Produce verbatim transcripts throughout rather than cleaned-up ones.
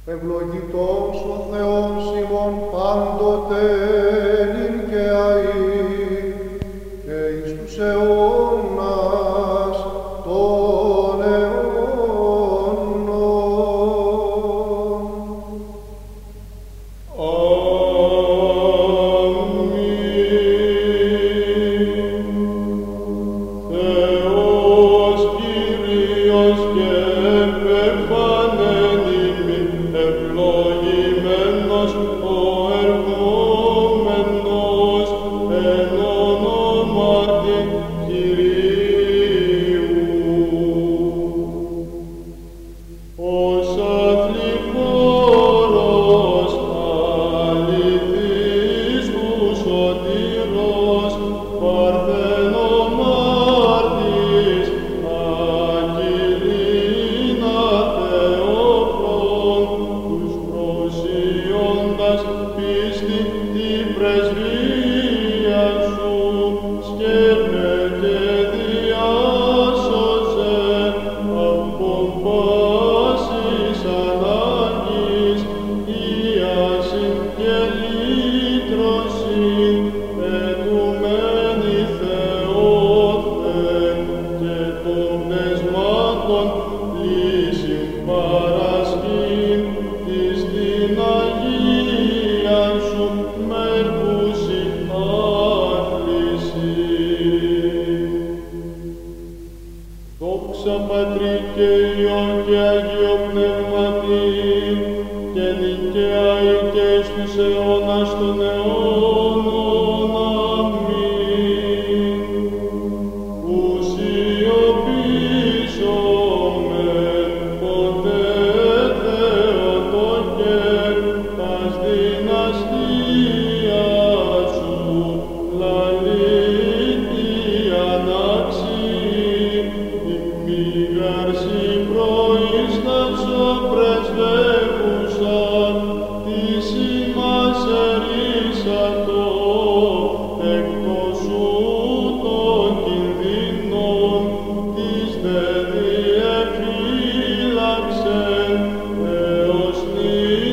Ευλογητός ο Θεός ημών πάντοτε νυν και αεί και εις τους αιώνας των αιώνων. Αμήν. Θεός Κύριος και επεφανέν ημίν, ευλογημένος ο ερχόμενος εν ονόματι Κυρίου. Ως αθληφόρος αληθής του σωτήρος, παρθενομάρτης, αγγελίνα Θεόφρον, τους προσιώντας πίστη την πρεσβεία σου, σκέπε και διάσωσε από πάσης ανάγκης, ίασιν και λύτρωσιν, ετουμένη Θεόθε, και των πνευμάτων λύσιν παρασκήν, της την Αγίαν σου μερκούσι άθληση. Δόξα Πατρί και Υιό και Αγίο Πνεύματι, και νυν και αεί και εις τους αιώνας των αιώνων. Αμήν. Που σιωπήσομεν ποτέ Θεοτόκε, τας δυναστείας σου λαλήτει ανάξιη, ημίγαρση προείσταυσο πρεσβεύουσα, της ημάς ερίσατο, εκτός σου των κινδύνων, της δε διεφύλαξεν, έως νυν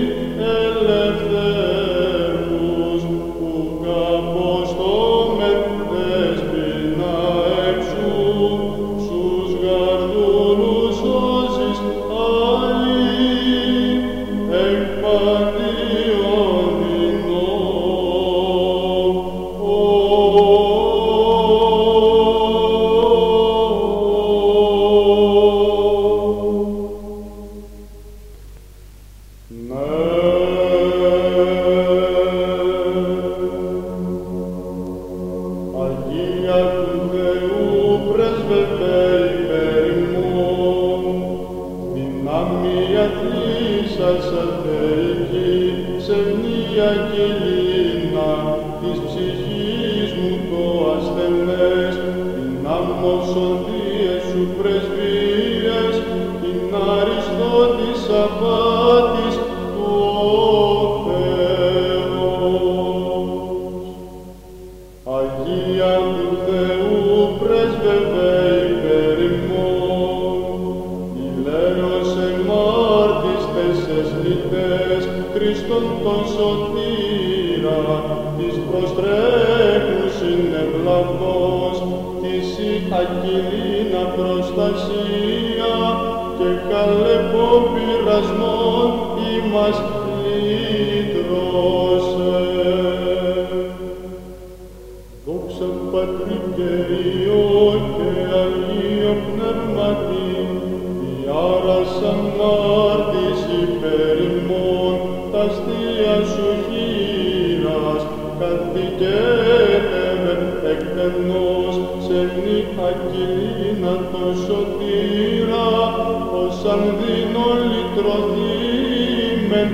ελευθέρους, που καποστόμεν δέσποινα εξού, στους γαρδούλους σώσεις άλλοι, εκ παντίον δεινών. Αγία του Θεού πρέσβευε υπέρ ημών, δυνάμει αθλήσας αθεϊκή, ψευδή αγγελίνα της ψυχής μου το ασθενές, δυνάμωσον διές σου πρεσβείες, την αριστό της απάτης του ο Θεός. Αγία του Θεού πρέσβευε υπέρ ημών, ηλέος εμάρτιστες εσλητές, Χριστόν τον σωτήρα, της προστρέχουσιν ευλαβώς, της η αγγελίνα προστασία, και καλεπό πειρασμόν ημάς λύτρωσε. Δόξα Πατρί και Υιό και Αγίο Πνεύματι, διάρας ανάρτης υπέρ ημών, τας θεία σου χείρας, καθηκέτευε εκτενώς, σεμνή αγγελίνα το σωτήρα, ως αν δίνω λυτρωθήμεν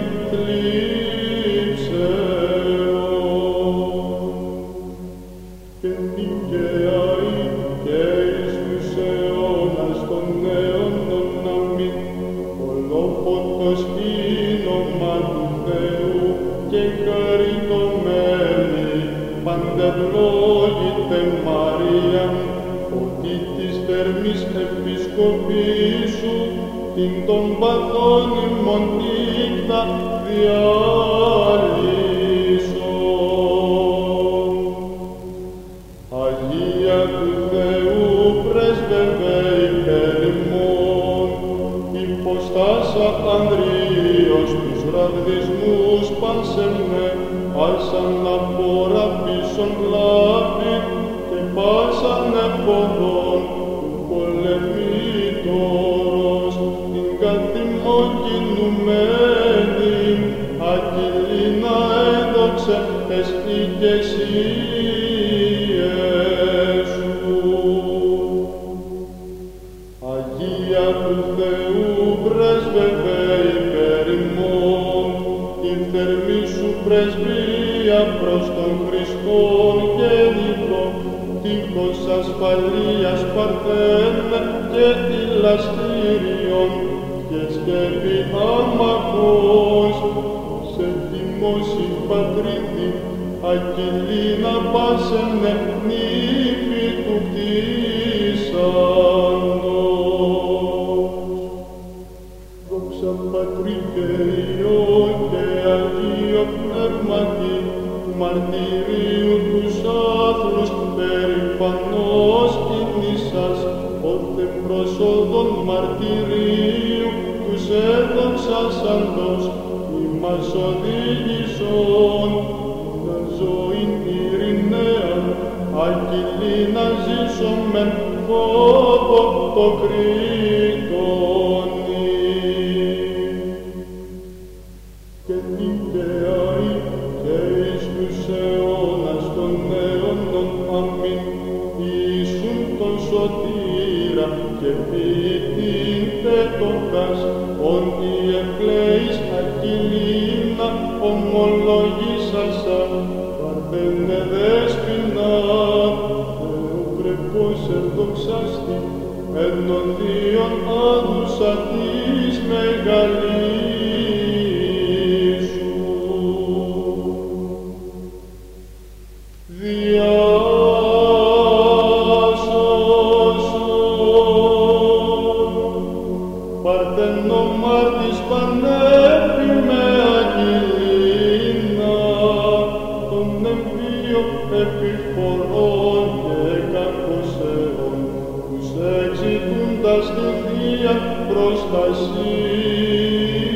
θλίψεων. Και νυν και αεί και εις τους αιώνας των αιώνων. Αμήν. Ολόφωτος όνομα του Θεού και χαριτωμένη, παντευλόγητε Μαρία, ότι της θερμής επισκοπής σου την των παθών ημών νύχτα διάλυσον. Αγία του Θεού πρέσβευε υπέρ ημών, υποστάσα Ανδρείος τους ραβδισμούς πάνσενε, άλσαν απόρα πίσον λάβη και πάσαν εποδόν του πολεμήτωρος, την καθημοκινουμένη Αγγελίνα έδοξε τες οικεσίες σου. Αγία του Θεού πρέσβευε υπέρ ημών, την θερμή σου πρεσβεία προς τον Χριστόν γέννητο, τείχος ασφαλείας παρθένε και ηλαστήριον και σκεύη άμαχος, σε θυμώσει πατρίδι, Αγγελίνα πάσαινε νύφη του κτίσαντος. Δόξα Πατρί και Υιό και Αγίο Πνεύματι, του μαρτυρίου τους άθλους περηφανώς κινήσας, ότε προσόδων μαρτυρίου τους έδοξασαντος, ημάς οδήγησον, τα ζωήν ειρηναίαν, Αγγελίνα ζήσομεν φόβο το κρήτονι. Και δικαιάει και εις τους αιώνας των αιώνων αμήν, Ιησούν τον σωτήρα και ποιητήν τέτοκας, όντι εκλέης Αγγελίνα ομολογήσασα, παρθένε δέσποινα, Θεοπρεπώς ερδοξάστη, ενώντιον άδουσα της μεγαλής σου. Παρθενομάρτης πανέπη με Αγγελίνα, τον εμβίο επιφορών και κακοσέων, τους εξητούντας τη Θεία προστασία.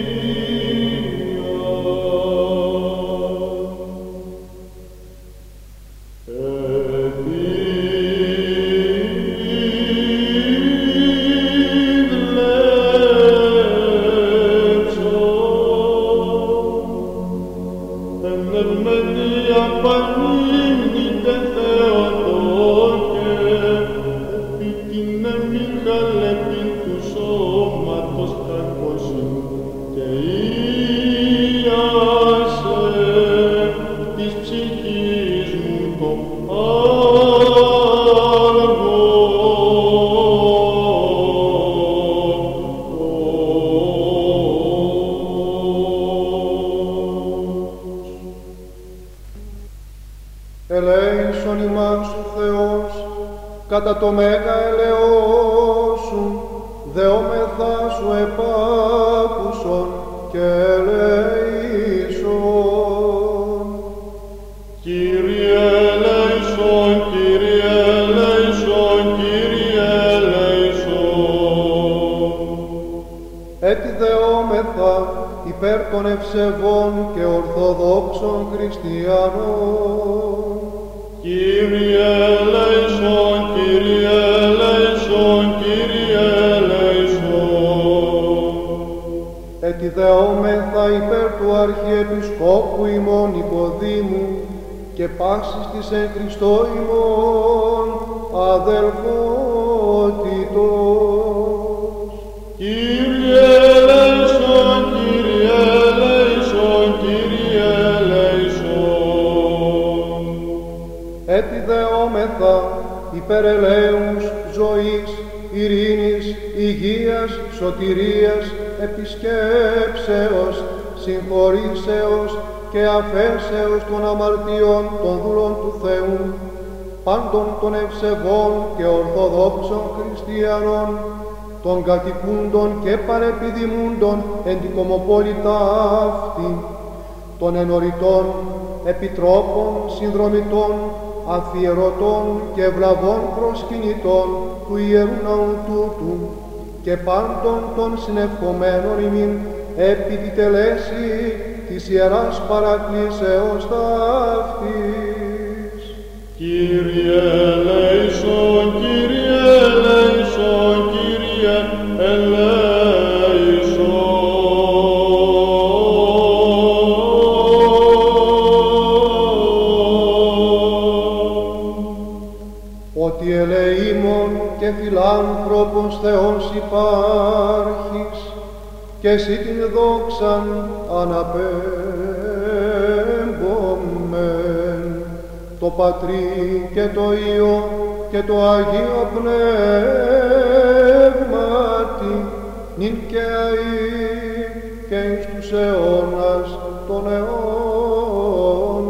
Ελέησον ημάς ο Θεός, κατά το μέγα ελεός σου, δεόμεθα σου επάκουσον και ελέησον. Κύριε ελέησον, Κύριε ελέησον, Κύριε ελέησον. Έτσι δεόμεθα υπέρ των ευσεβών και ορθοδόξων χριστιανών. Κύριε ελέησον, Κύριε ελέησον, Κύριε ελέησον. Ετιδεόμεθα υπέρ του Αρχιεπισκόπου ημών Νικοδήμου και πάσης της εν Χριστώ ημών αδελφότητος. Κύριε ελέησον, Κύριε ελέησον, Κύριε ελέησον. Ετιδεόμεθα υπέρ ελέους, ζωής, ειρήνης, υγείας, σωτηρίας, επισκέψεως, συγχωρήσεως και αφέσεως των αμαρτιών των δούλων του Θεού, πάντων των ευσεβών και ορθοδόξων χριστιανών, των κατοικούντων και παρεπιδημούντων εν την κομοπόλητα αυτή, των ενωρητών, επιτρόπων, συνδρομητών, αφιερωτών και ευλαβών προσκυνητών του Ιερού Ναού τούτου και πάντων των συνευχομένων ημίν επί τη τελέση της Ιεράς Παρακλήσεως ταύτης. Κύριε ελέησον, Κύριε ελέησον, Κύριε ελέησον. Ότι ελεήμων και φιλάνθρωπος Θεός υπάρχεις, και εσύ την δόξαν αναπέμπομεν, το Πατρί και το Υιό και το Αγίο Πνεύματι, νυν και αεί και εις τους αιώνας των αιώνων.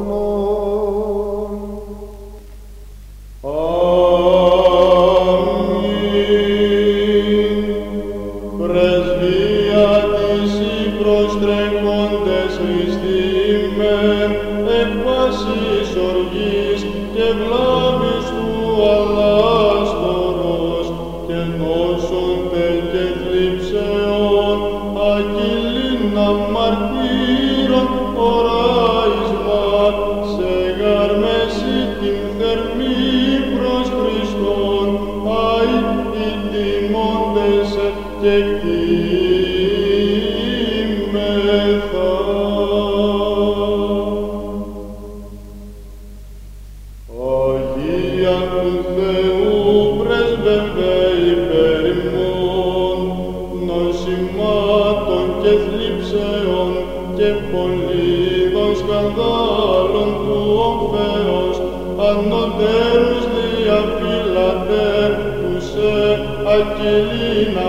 Αγγελίνα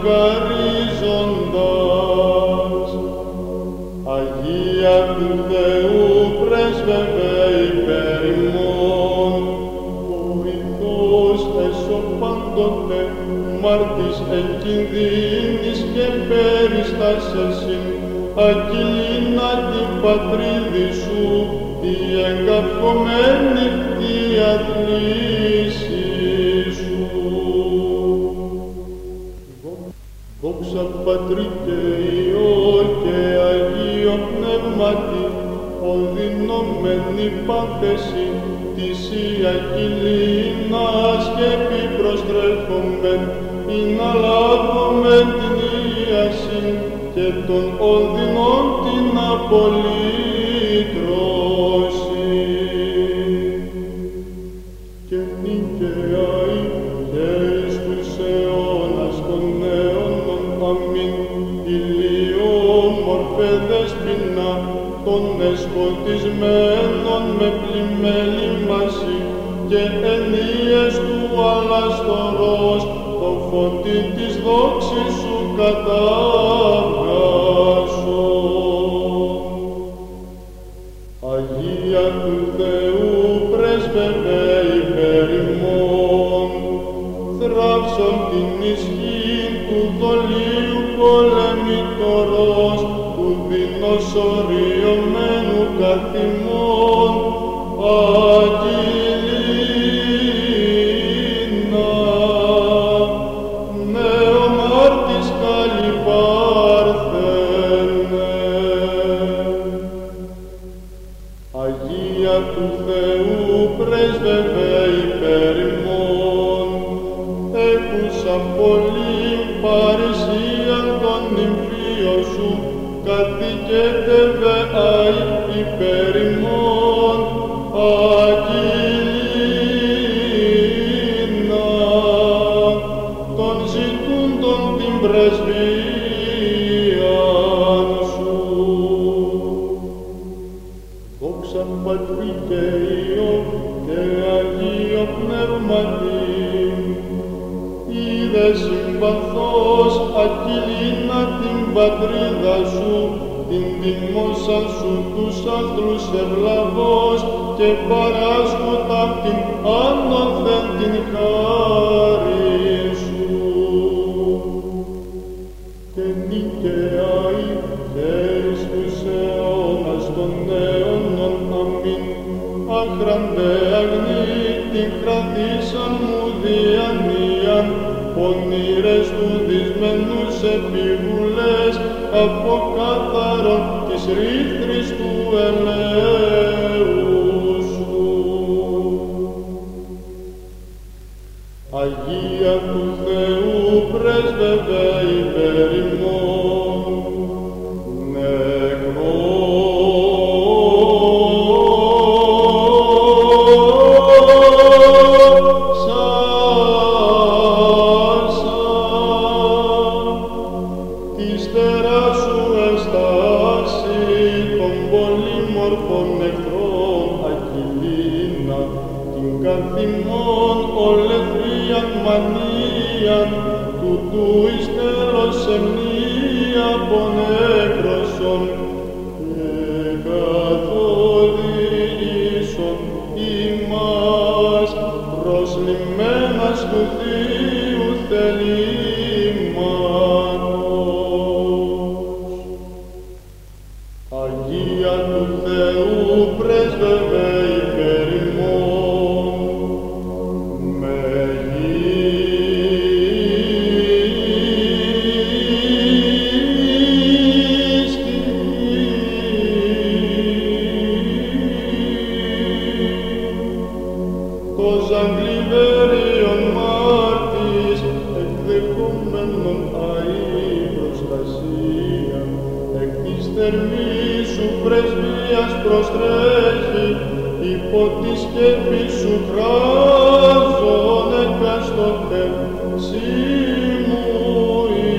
μακαρίζοντας, Αγία του Θεού πρέσβευε υπέρ ημών, βοηθός έσω πάντοτε, μάρτης εν κινδύνης και περιστάσεσιν, Αγγελίνα την πατρίδη σου, τη εγκαυχομένη τη αθλήση σου. Δόξα Πατρί και Υιό και Αγίο Πνεύματι, οδυνόμενη πάθεση της Αγγελίνας και επιπροστρέφομεν, ή να λάβομεν την ίαση και των οδυνών την απολύτρωση. Και νικαιάη και εις τους αιώνας των αιώνων, αμήν. Ηλιόμορφε δεσποινα των εσκοτισμένων με πλημέλη μαζί, και ενίες του αλαστορός το φωτί της δόξης σου κατάβγασω. Αγία του Θεού πρέσβευε υπέρ ημών, θράψον την ισχύ του δολίου πολεμητορός, του δεινοσωριωμένου καθ' ημών. Αγγελίνα, νεομάρτης καλή Παρθένε. Αγία του Θεού πρέσβευε υπέρ ημών, έκουσα πολύ παρησίαν των νυμφίων σου, καθηκέτευε αη υπέρ ημών. Αγγελίνα, των ζητούντων την πρεσβείαν σου. Δόξα Πατρί και Υιό και Αγίο Πνεύματι, είδε συμπαθώς Αγγελίνα την πατρίδα σου, την τιμώσαν σου τους άστρους ευλαβώς, και παράσκοντα την άνωθεν την χάρη σου. άχραντε αγνή, την κρατήσαν μου διανοίαν, πονήρες του δυσμένους επιβουλές, από καθαρόν της ρήθρης του ελέου σου. Αγία του Θεού πρέσβευε υπέρ ημών, καθημών ολεθρίαν μανίαν, τούτου εις τέλος εμνία πονέκροσον, και καθοδήγησον ημάς προσλημμένας του Θείου θελήματος. Αγία του Θεού πρέσβευε υπέρ ημών, Ζαγκλιβέριον μάρτης, εκδεχόμενον αή προστασία, εκ της θερμής σου πρεσβείας προστρέχει, υπό τη σκέπη σου χράζον εκαστοτε, σήμου η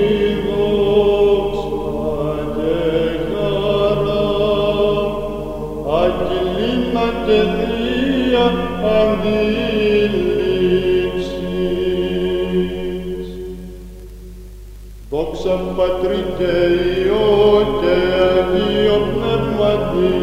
δόξα και χαρά, αγγελίνα και θεία αντίληψης. Δόξα Πατρί και Υιό και Αγίο Πνεύματι,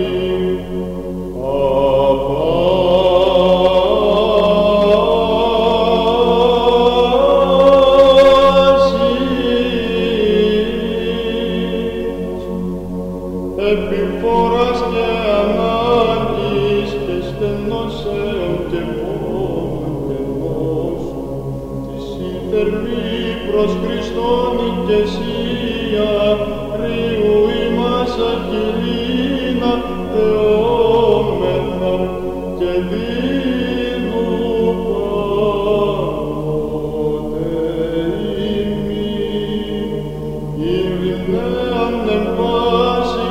επιφόρας και ανάγκης και στενός αίων και μόνον και νόσου, της η θερμή προς Χριστόν ηκεσία, ρίου ημάς αγγελίνα θεόμεθα και δίδου πάντοτε ημίν, ειρηναίαν εν πάση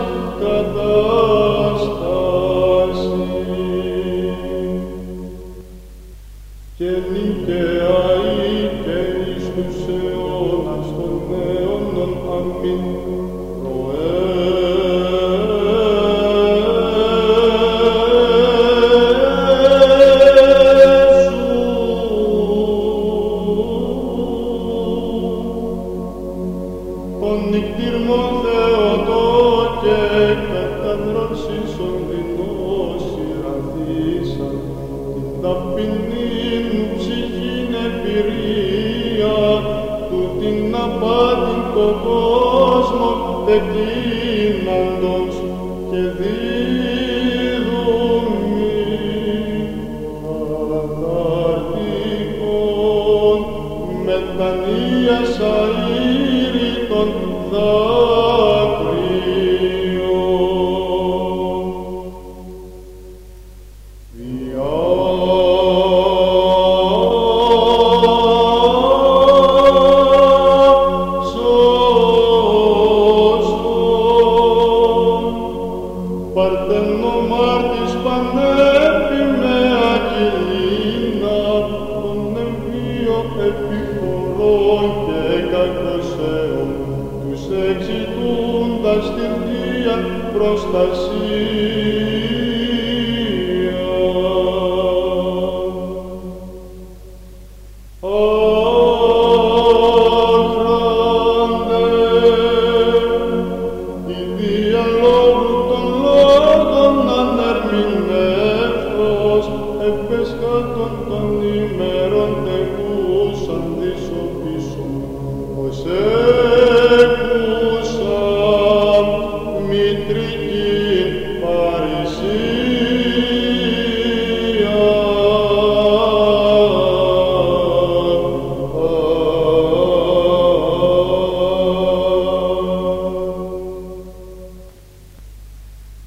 κατάσταση. Και νικαιαή και εις τους αιώνας των αιώνων. Αμήν. Τον νυκτήρμο Θεοτό και καταδρόσισον δεινός ηραθήσαν, την ταπεινή μου ψυχήν εμπειρία, του την απάτην το κόσμο εκείναντος και δίδουμι καταρτικών μετανοίας αήρητων δάκρυων. Παρθενομάρτης πανέπη με αγγελίνα, τον εμβίο επιφορών και κακοσέων, τους εξητούντας την Θεία προστασία. Επέσχατον των ημέρων τεκούσαν δίσω πίσω, ως έκουσαν μητρικήν παρισίαν.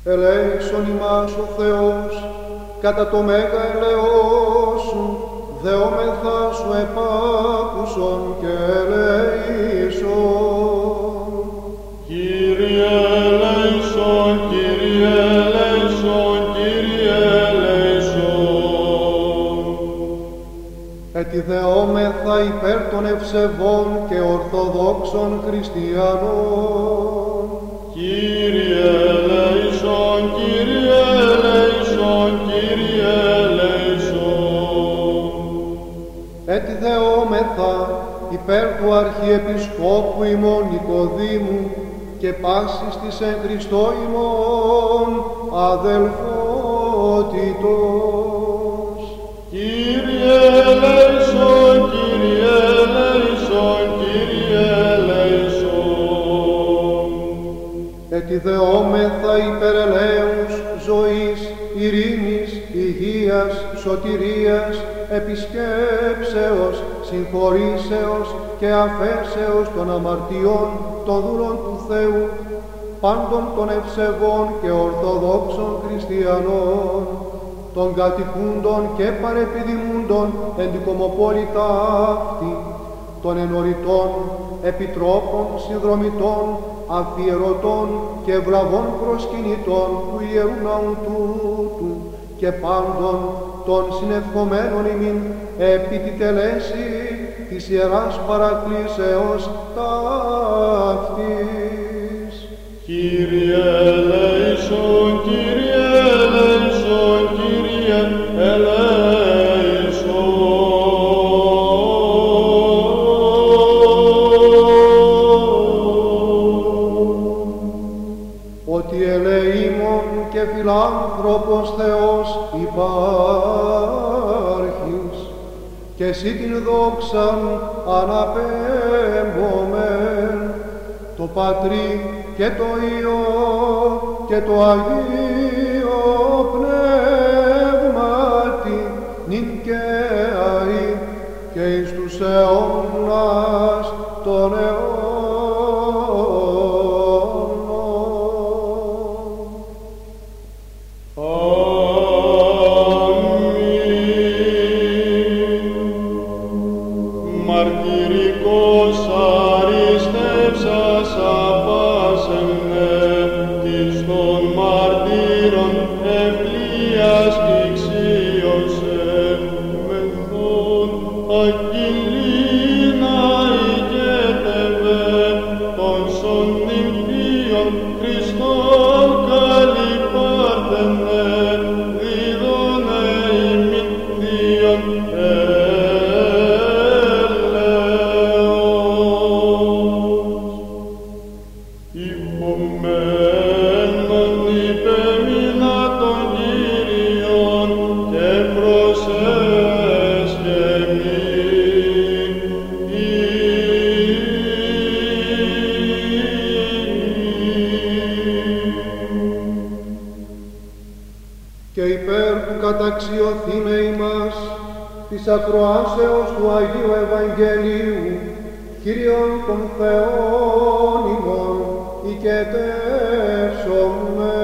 ελέησον ημάς ο Θεός, κατά το μέγα ελεός σου, δεόμεθα σου επάκουσον και ελέησον. Κύριε ελέησον, Κύριε ελέησον, Κύριε ελέησον. Ετιδεόμεθα υπέρ των ευσεβών και ορθοδόξων χριστιανών. Κύριε ελέησον, Κύριε ελέησον, Κύριε ελέησον. Ετιδεόμεθα υπέρ του Αρχιεπισκόπου ημών Νικοδήμου και πάσης της εν Χριστώ ημών αδελφότητος. Κύριε ελέησον, Κύριε ελέησον, Κύριε ελέησον. Ετιδεόμεθα υπέρ ελέους, ζωής, ειρήνης, υγείας, σωτηρίας, επισκέψεως, συγχωρήσεως και αφέσεως των αμαρτιών των δούλων του Θεού, πάντων των ευσεβών και ορθοδόξων χριστιανών, των κατοικούντων και παρεπιδημούντων εν την κομοπόλητα αυτή, των ενωρητών, επιτρόπων, συνδρομητών, αφιερωτών και ευλαβών προσκυνητών του Ιερού Ναού τούτου και πάντων των συνευχομένων ημίν επί τη τελέση της Ιεράς Παρακλήσεως ταύτης. Κύριε ελέησον, Κύριε ελέησον, Κύριε ελέησον. Ότι ελεήμων και φιλάνθρωπος Θεός υπάρχεις και εσύ την δόξαν αναπέμπομεν το Πατρί και το Υιό και το Αγίο Πνεύματι νυν και αεί και εις τους αιώνας των αιώνων. Μαρτυρικός αριστεύσας απάσαινε της των μαρτύρων ευλίας ηξίωσε μεθόν αγγελίνα ηγέτευε των σων νυμφίων Χριστόν καλυπάρτενε δίδωνε ημιν θείον υπομένων υπεμείνα των Κύριων και προσέσχεμοι. Και υπέρ του καταξιωθήνε ημάς της ακροάσεως του Αγίου Ευαγγελίου Κύριον των Θεών ημών οικετεύσομαι.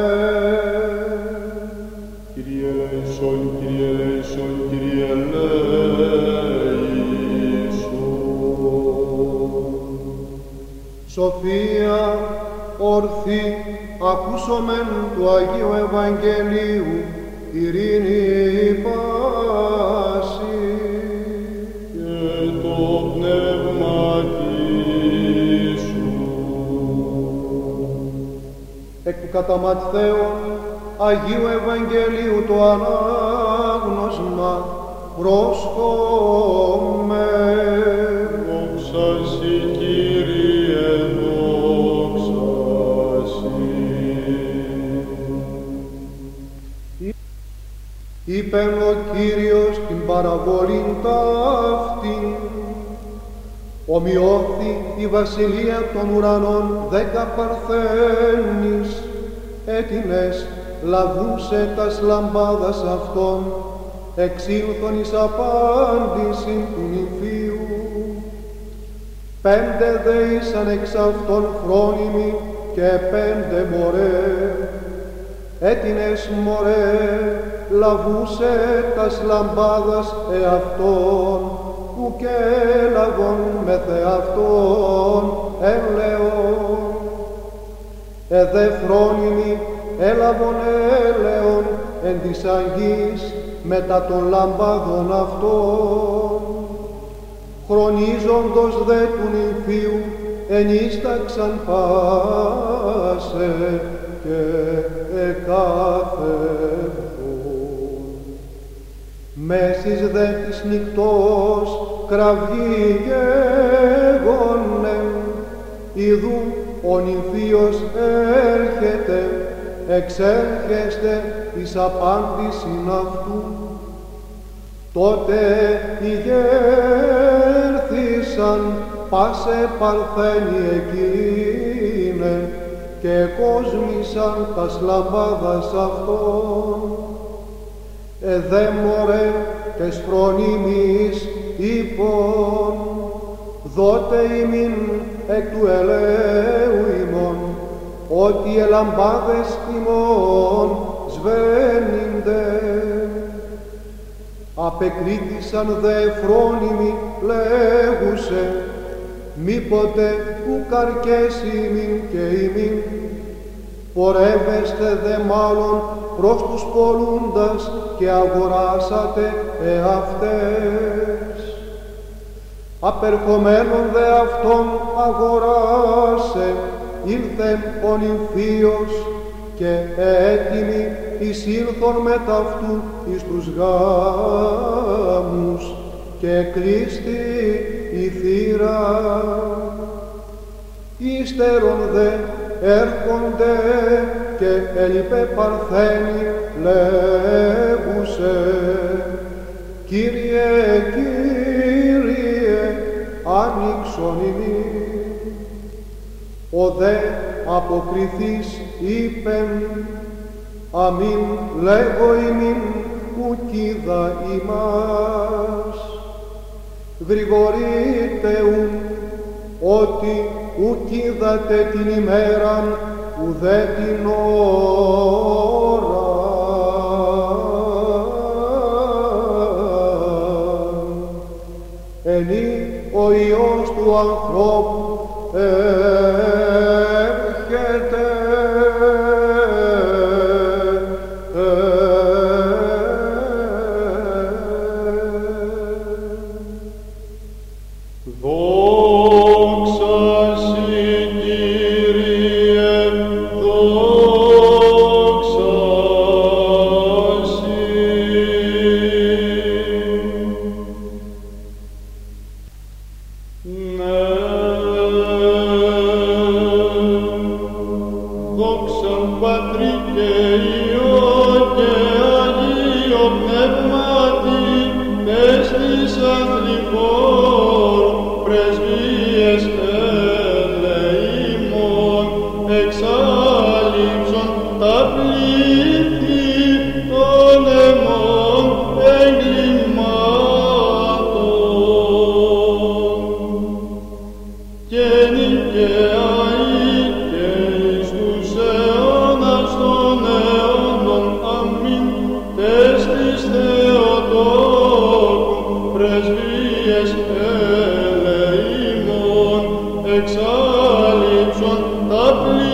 Κύριε ελέησον, Κύριε ελέησον, Κύριε ελέησον. Σοφία ορθή ακούσομεν του Αγίου Ευαγγελίου ειρήνη πάση. Και το πνεύμα σου. Εκ του κατά Ματθαίον Αγίου Ευαγγελίου το ανάγνωσμα πρόσχομαι. Δόξα σοι, Κύριε, δόξα σοι. Είπεν ο Κύριος την παραβολήν ταύτην, ομοιώθη η βασιλεία των ουρανών δέκα παρθένης, έτινες λαβούσε τας λαμπάδας αυτών, εξήλθον εις απάντησιν του νηφίου. Πέντε δε ήσαν εξ αυτών φρόνιμοι και πέντε μωρέ. έτινες μωρέ, λαβούσε τας λαμπάδας εαυτόν, που και έλαβον με θεαυτόν έλεον. Εδε φρόνιμη έλαβον έλεον εν της αγγής μετά των λαμπάδων αυτών. Χρονίζοντος δε του νυμφίου ενίσταξαν πάσε και εκάθευον. Μέσης δε της νυκτός κραυγή γέγονε, ιδού ο νυμφίος έρχεται, εξέρχεστε εις απάντησιν αυτού. Τότε ηγέρθησαν πάσε παρθένοι εκείνε και κόσμησαν τας λαμπάδας αυτών. Εδέ μωρέ τες φρονίμης είπων, δότε ημίν εκ του ελαίου ημών, ότι οι λαμπάδες ημών σβαίνεινται. Απεκρίτησαν δε φρόνιμοι λέγουσε, μήποτε ου καρκές ημίν και ημίν, πορεύεστε δε μάλλον προς τους πολλούντας και αγοράσατε εαυτές. Απερχομένον δε αυτόν αγοράσε, ήλθεν ο νυμφίος και έτοιμοι εισήλθον μετ' αυτού εις τους γάμους και κλείστη η θύρα. Ύστερον δε έρχονται και έλειπε παρθένη λέγουσε, Κύριε, Κύριε, άνοιξον ημί. Ο δε αποκριθείς είπεν, αμήν λέγω ημίν ουκίδα ημάς. Γρηγορείτε ουν, ότι ουκίδατε την ημέραν ουδέ την ώρα. Ενή ο Υιός του ανθρώπου έρχεται. Εξάλληψον τα πλήρη